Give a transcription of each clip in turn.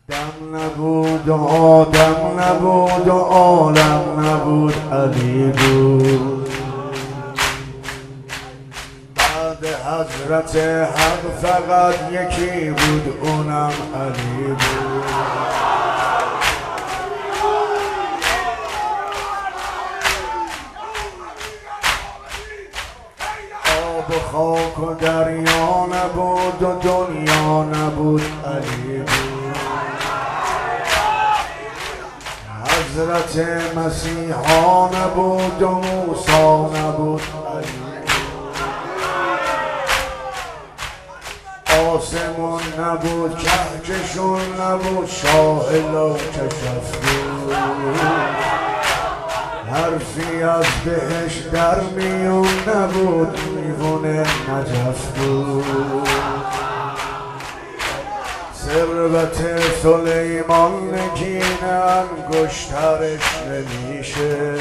دم نبود و آدم نبود و عالم نبود، علی بود. بعد حضرت حق فقط یکی بود، اونم علی بود. آب و خاک و دریا نبود و دنیا نبود، علی بود. حضرت مسیحا نبود و موسی نبود، علی. آسمون نبود، کهکشون نبود، شاه لاکشف بود. حرفی از بهش در میون نبود، میوون نجف بود. ثروت سلیمان نگین انگشترش نمیشه.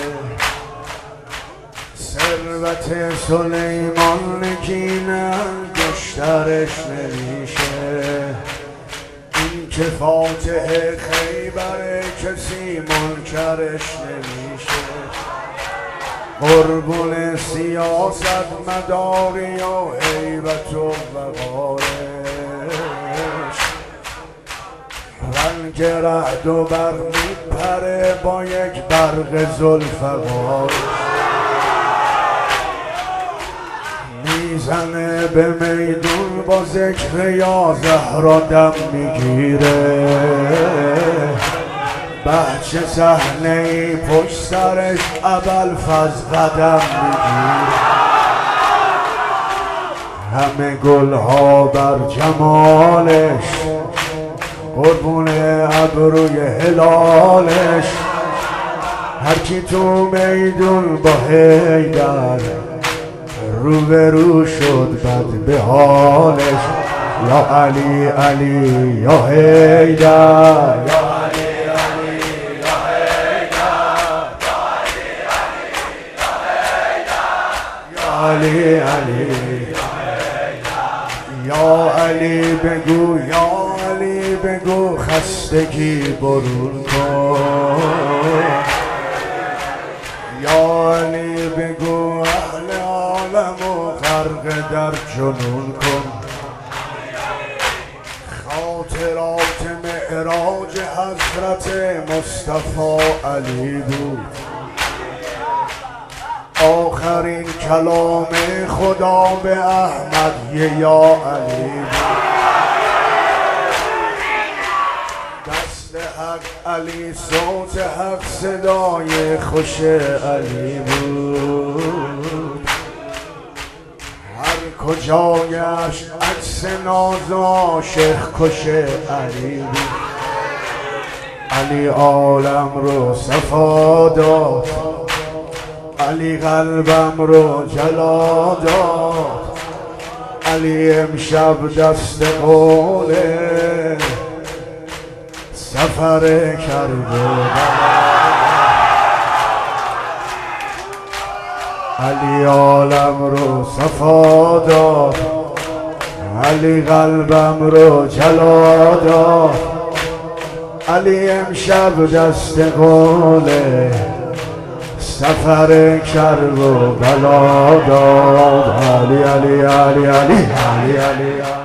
ثروت سلیمان نگین انگشترش نمیشه. این که فاتح خیبر کسی منکرش نمیشه. قربون سیاست مداری و هیبت و وقارش. رنگ رعد و برق میپره با یک برق ذوالفقار. میزنه به میدون با ذکر یا زهرا دم میگیره. بچه صحنه‌ای پشت سرش ابوالفضل قدم میگیره. همه گلها بر جمالش، قربون ابروی هلالش. هرکی تو میدون با حیدر روبرو شد بد به حالش. یا علی علی یا حیدر، یا علی علی یا حیدر، یا علی علی یا علی بگو، یا علی بگو خستگی برون کن. یا علی بگو اهل عالم و غرق در جنون کن. خاطرات معراج حضرت مصطفی علی بود. آخرین کلام خدا به احمد یا علی بود. دست حق علی، صوت حق صدای خوش علی بود. هر کجا گشت عکس ناز عاشق کش علی بود. علی عالم رو صفا داد، علی قلبم رو جلا داد. علی امشب دست قول سفر کربلا. علی عالم رو صفا داد، علی قلبم رو جلا داد. علی امشب دست قول سفر کرب و بلا داد. علی علی علی علی علی علی